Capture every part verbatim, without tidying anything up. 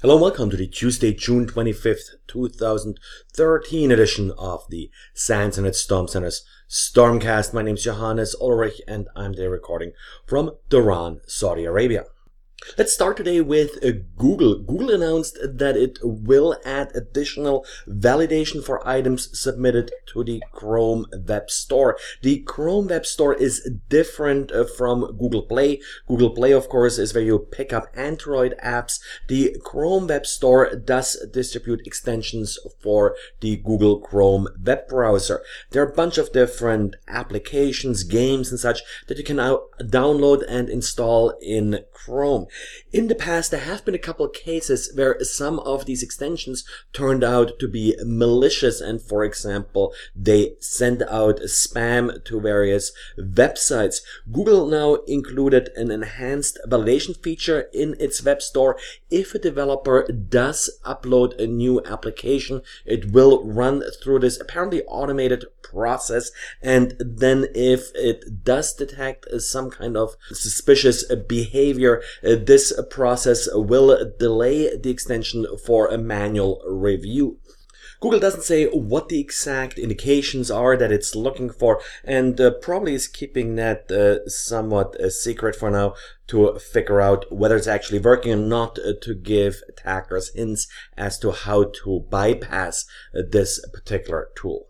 Hello and welcome to the Tuesday, June twenty-fifth, two thousand thirteen edition of the SANS Internet Storm Center's Stormcast. My name is Johannes Ulrich and I'm there recording from Dhahran, Saudi Arabia. Let's start today with uh, Google. Google announced that it will add additional validation for items submitted to the Chrome Web Store. The Chrome Web Store is different uh, from Google Play. Google Play, of course, is where you pick up Android apps. The Chrome Web Store does distribute extensions for the Google Chrome web browser. There are a bunch of different applications, games and such that you can now download and install in Chrome. In the past, there have been a couple of cases where some of these extensions turned out to be malicious and, for example, they send out spam to various websites. Google now included an enhanced validation feature in its web store. If a developer does upload a new application, it will run through this apparently automated process, and then if it does detect some kind of suspicious behavior, this process will delay the extension for a manual review. Google doesn't say what the exact indications are that it's looking for, and uh, probably is keeping that uh, somewhat a secret for now to figure out whether it's actually working or not, uh, to give attackers hints as to how to bypass uh, this particular tool.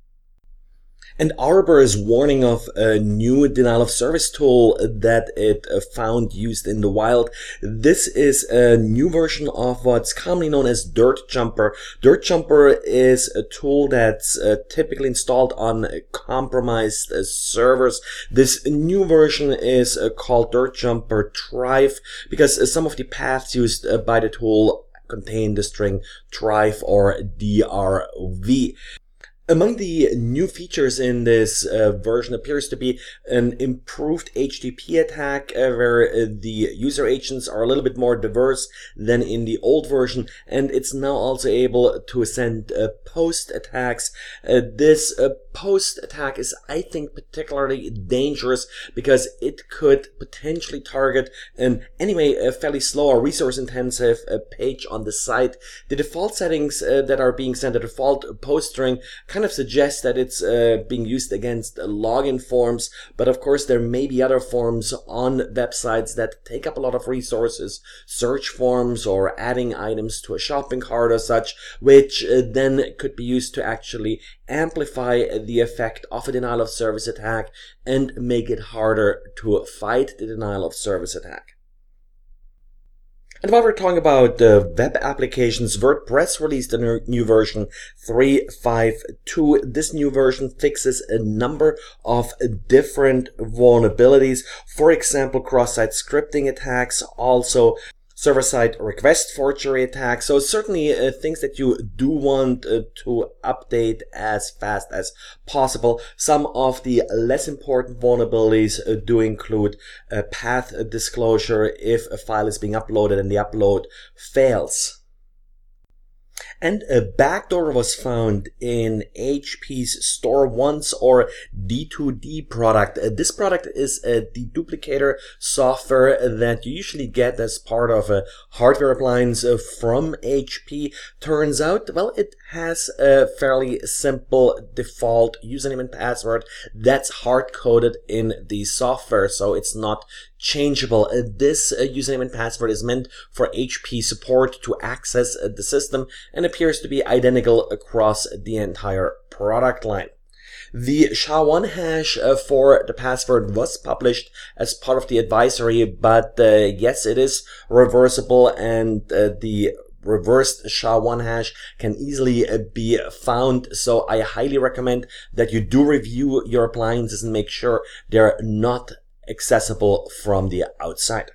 And Arbor is warning of a new denial of service tool that it found used in the wild. This is a new version of what's commonly known as Dirtjumper. Dirtjumper is a tool that's uh, typically installed on compromised uh, servers. This new version is uh, called Dirtjumper Thrive because uh, some of the paths used uh, by the tool contain the string thrive or D R V. Among the new features in this uh, version appears to be an improved H T T P attack uh, where uh, the user agents are a little bit more diverse than in the old version, and it's now also able to send uh, post attacks. Uh, this uh, post attack is, I think, particularly dangerous because it could potentially target an anyway a fairly slow or resource intensive uh, page on the site. The default settings uh, that are being sent, the default post string, kind of suggests that it's uh, being used against uh, login forms, but of course there may be other forms on websites that take up a lot of resources, search forms or adding items to a shopping cart or such, which uh, then could be used to actually amplify the effect of a denial of service attack and make it harder to fight the denial of service attack. And while we're talking about uh, web applications, WordPress released a new version three point five two. This new version fixes a number of different vulnerabilities. For example, cross-site scripting attacks, also server-side request forgery attacks. So certainly uh, things that you do want uh, to update as fast as possible. Some of the less important vulnerabilities uh, do include uh, path disclosure if a file is being uploaded and the upload fails. And a backdoor was found in H P's StoreOnce or D two D product. Uh, this product is a deduplicator software that you usually get as part of a hardware appliance uh, from H P. Turns out, well, it has a fairly simple default username and password that's hard-coded in the software, so it's not changeable. Uh, this uh, username and password is meant for H P support to access uh, the system and appears to be identical across the entire product line. The SHA one hash uh, for the password was published as part of the advisory, but uh, yes, it is reversible, and uh, the reversed SHA one hash can easily uh, be found. So I highly recommend that you do review your appliances and make sure they're not accessible from the outside.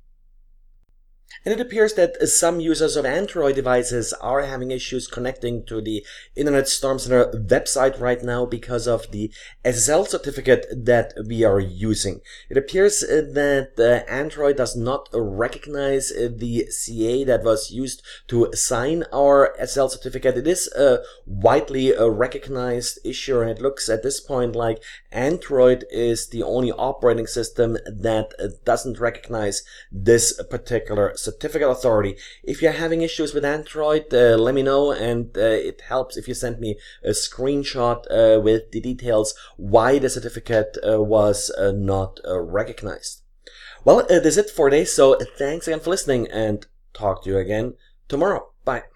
And it appears that some users of Android devices are having issues connecting to the Internet Storm Center website right now because of the S S L certificate that we are using. It appears that uh, Android does not recognize uh, the C A that was used to sign our S S L certificate. It is a widely uh, recognized issue, and it looks at this point like Android is the only operating system that uh, doesn't recognize this particular certificate. certificate authority. If you're having issues with Android, uh, let me know, and uh, it helps if you send me a screenshot uh, with the details why the certificate uh, was uh, not uh, recognized. Well, uh, that's it for today, so thanks again for listening, and talk to you again tomorrow. Bye.